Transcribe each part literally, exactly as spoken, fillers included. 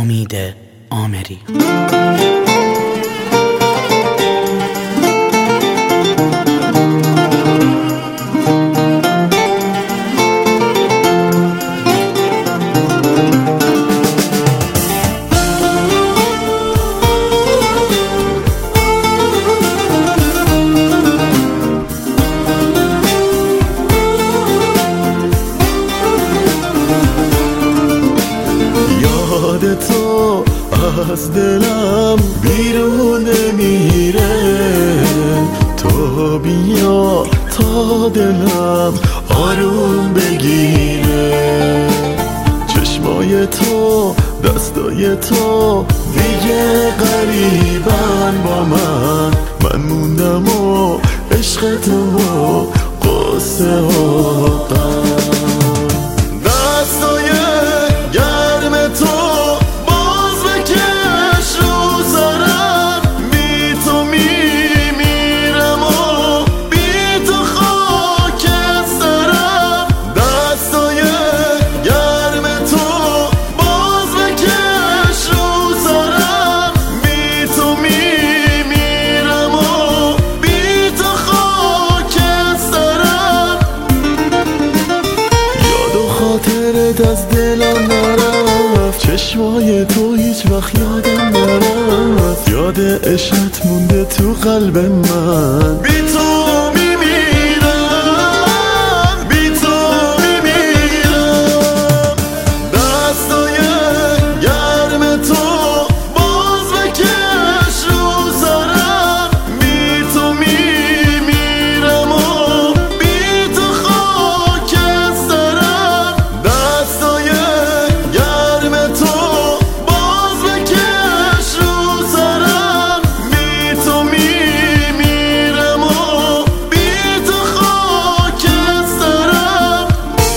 امید آمری. یاد تو از دلم بیرون نمیره، تو بیا تا دلم آروم بگیره. چشمای تو دستای تو دیگه قریبن با من، من موندم و عشق تو و قصه و غم. دستای گرم تو باز بکش رو سرم، بی تو میمیرم و بی تو خاک سرم. دستای گرم تو باز بکش رو سرم، بی تو میمیرم و بی تو خاک سرم. یاد و خاطرت از دلم نرفت، چشمای تو هیچ وقت یادم نرفت. یاد عشقت مونده تو قلب من، بی تو میمیرم، بی تو میمیرم. دستای گرم تو باز بکش رو سرم، بی تو میمیرم و بی تو خاک سرم. دستای گرم تو باز بکش رو سرم، بی تو میمیرم و بی تو خاک سرم.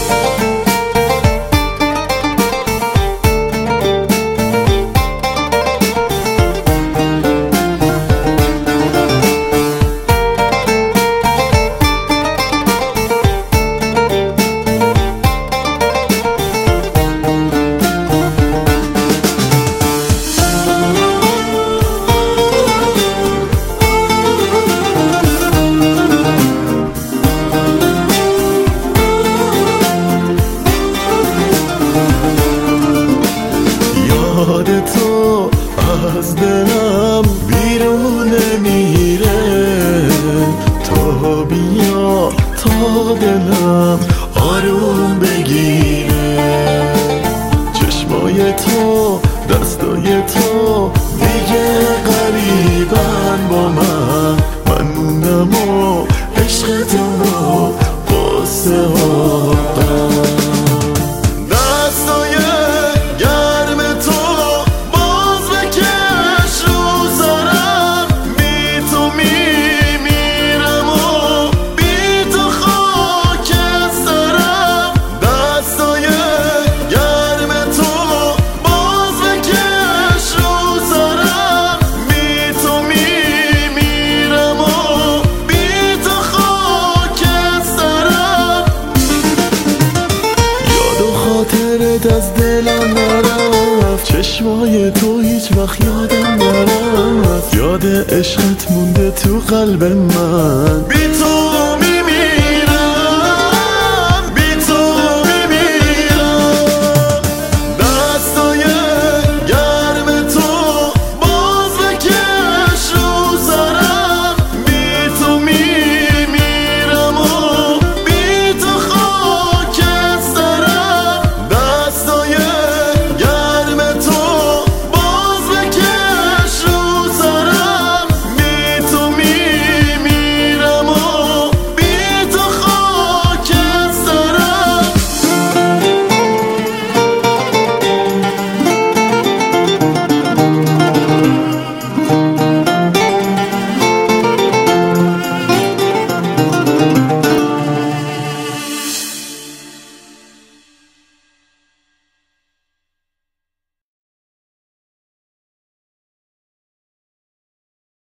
یاد تو از دلم بیرون نمیره، تو بیا تا دلم آروم بگیره. چشمای تو دستای تو دیگه قریبن با من، من موندم و عشق تو و قصه و غم. دستای گرم تو باز بکش رو سرم، بی تو میمیرم و بی تو خاک سرم. دستای گرم تو باز بکش رو سرم، بی تو میمیرم و بی تو خاک سرم. یاد و خاطرت از دلم نرفت، چشمای تو هیچ وقت یادم نرفت. یاد عشقت مونده تو قلب من، بی تو